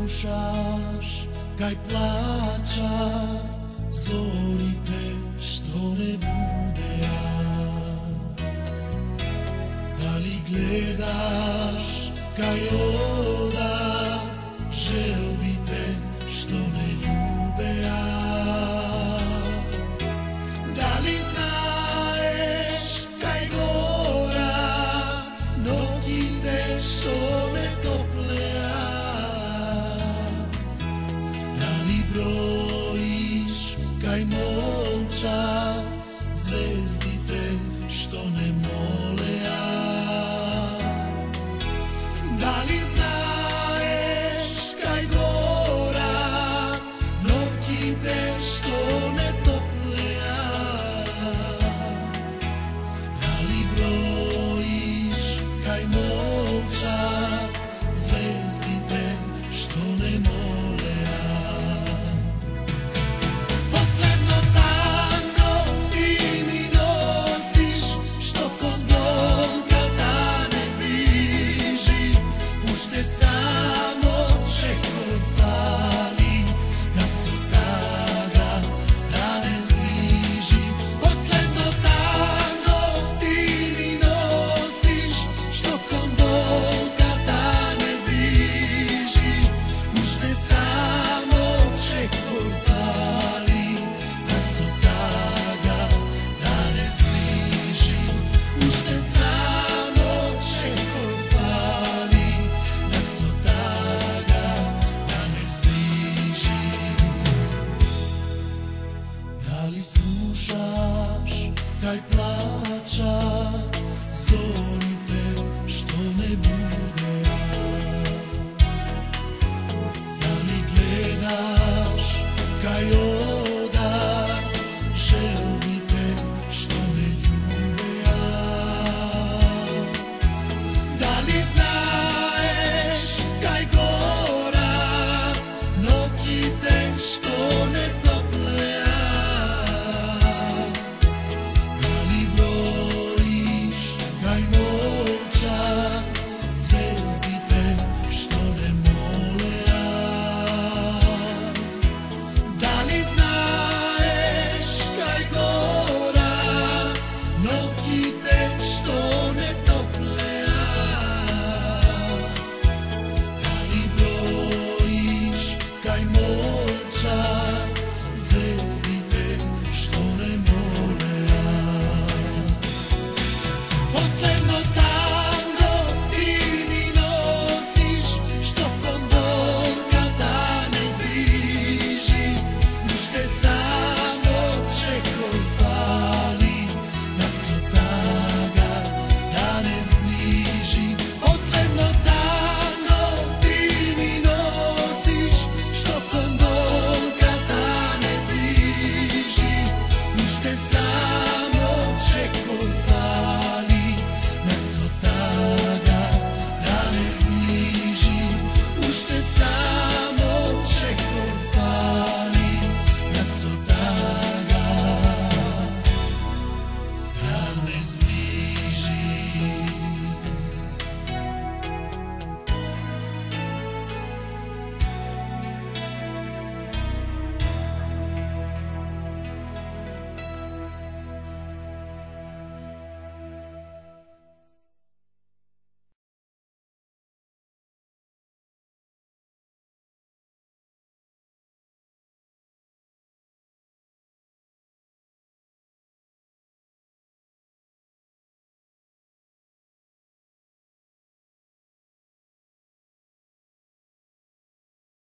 slušaš kaj plača zorite što ne bude ja? Da li gledaš kaj oda želite što ne ljube ja? Da li znaješ kaj gora nokite što ne topleja? Da li brojiš kaj molča zvezdite što ne moleja? Da li znaješ kaj gora nokite što ne topleja? Da li brojiš kaj molča zvezdite što ne moleja? Posledno tango ti mi nosiš što kod Boga ta ne bliži, ušte sam